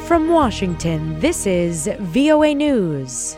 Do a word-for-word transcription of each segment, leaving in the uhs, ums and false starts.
From Washington, this is V O A News.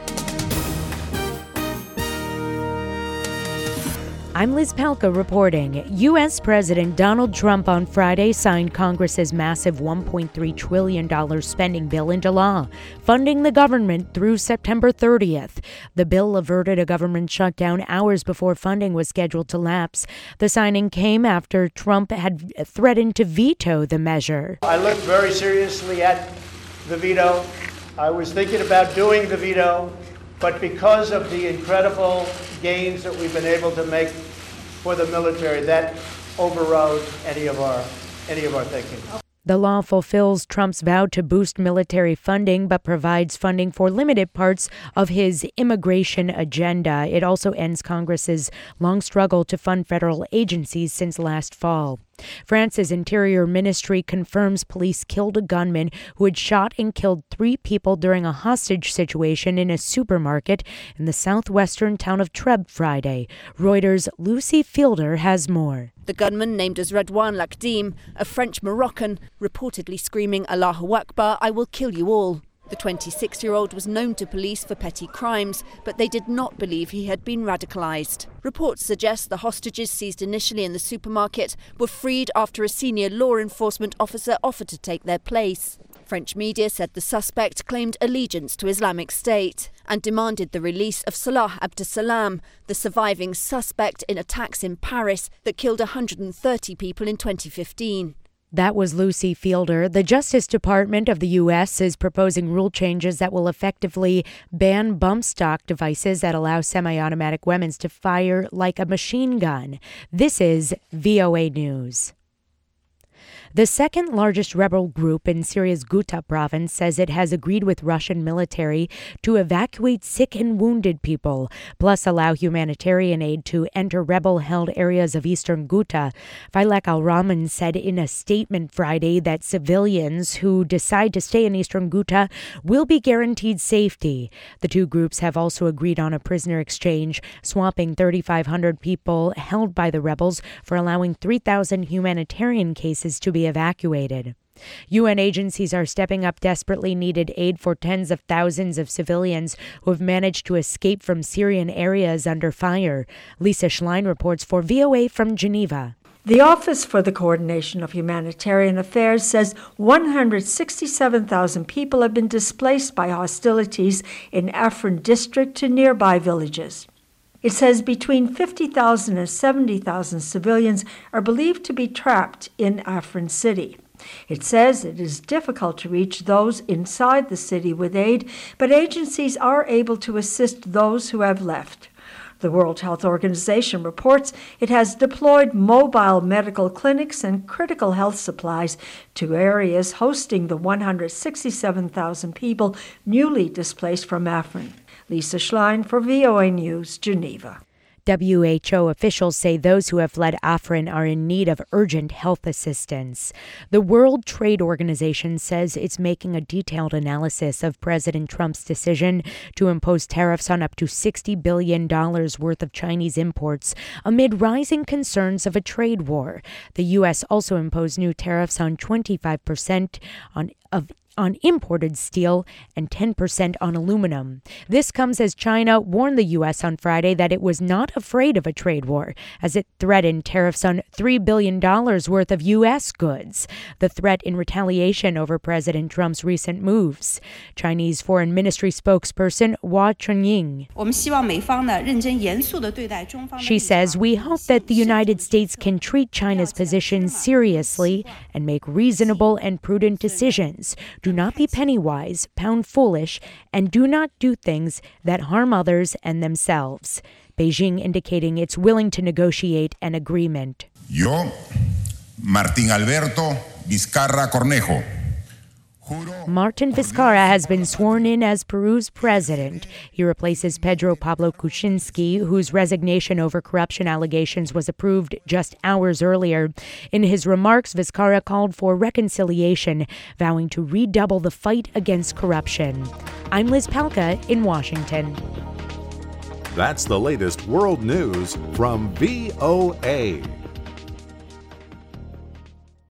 I'm Liz Palka reporting. U S. President Donald Trump on Friday signed Congress's massive one point three trillion dollars spending bill into law, funding the government through September thirtieth. The bill averted a government shutdown hours before funding was scheduled to lapse. The signing came after Trump had threatened to veto the measure. I looked very seriously at the veto. I was thinking about doing the veto, but because of the incredible gains that we've been able to make for the military, that overrode any of our any of our thinking. The law fulfills Trump's vow to boost military funding, but provides funding for limited parts of his immigration agenda. It also ends Congress's long struggle to fund federal agencies since last fall. France's Interior Ministry confirms police killed a gunman who had shot and killed three people during a hostage situation in a supermarket in the southwestern town of Trèbes Friday. Reuters' Lucy Fielder has more. The gunman, named as Redouane Lakdim, a French-Moroccan, reportedly screaming Allahu Akbar, I will kill you all. The twenty-six-year-old was known to police for petty crimes, but they did not believe he had been radicalised. Reports suggest the hostages seized initially in the supermarket were freed after a senior law enforcement officer offered to take their place. French media said the suspect claimed allegiance to Islamic State and demanded the release of Salah Abdeslam, the surviving suspect in attacks in Paris that killed one hundred thirty people in twenty fifteen. That was Lucy Fielder. The Justice Department of the U S is proposing rule changes that will effectively ban bump stock devices that allow semi-automatic weapons to fire like a machine gun. This is V O A News. The second largest rebel group in Syria's Ghouta province says it has agreed with Russian military to evacuate sick and wounded people, plus allow humanitarian aid to enter rebel-held areas of eastern Ghouta. Failaq al-Rahman said in a statement Friday that civilians who decide to stay in eastern Ghouta will be guaranteed safety. The two groups have also agreed on a prisoner exchange, swapping thirty-five hundred people held by the rebels for allowing three thousand humanitarian cases to be evacuated. U N agencies are stepping up desperately needed aid for tens of thousands of civilians who have managed to escape from Syrian areas under fire. Lisa Schlein reports for V O A from Geneva. The Office for the Coordination of Humanitarian Affairs says one hundred sixty-seven thousand people have been displaced by hostilities in Afrin district to nearby villages. It says between fifty thousand and seventy thousand civilians are believed to be trapped in Afrin city. It says it is difficult to reach those inside the city with aid, but agencies are able to assist those who have left. The World Health Organization reports it has deployed mobile medical clinics and critical health supplies to areas hosting the one hundred sixty-seven thousand people newly displaced from Afrin. Lisa Schlein for V O A News, Geneva. W H O officials say those who have fled Afrin are in need of urgent health assistance. The World Trade Organization says it's making a detailed analysis of President Trump's decision to impose tariffs on up to sixty billion dollars worth of Chinese imports amid rising concerns of a trade war. The U S also imposed new tariffs on twenty-five percent on of on imported steel and ten percent on aluminum. This comes as China warned the U S on Friday that it was not afraid of a trade war, as it threatened tariffs on three billion dollars worth of U S goods, the threat in retaliation over President Trump's recent moves. Chinese Foreign Ministry spokesperson Hua Chunying. She says, we hope that the United States can treat China's position seriously and make reasonable and prudent decisions. Do not be penny-wise, pound foolish, and do not do things that harm others and themselves. Beijing indicating it's willing to negotiate an agreement. Yo, Martín Alberto Vizcarra Cornejo. Martin Vizcarra has been sworn in as Peru's president. He replaces Pedro Pablo Kuczynski, whose resignation over corruption allegations was approved just hours earlier. In his remarks, Vizcarra called for reconciliation, vowing to redouble the fight against corruption. I'm Liz Palka in Washington. That's the latest world news from V O A.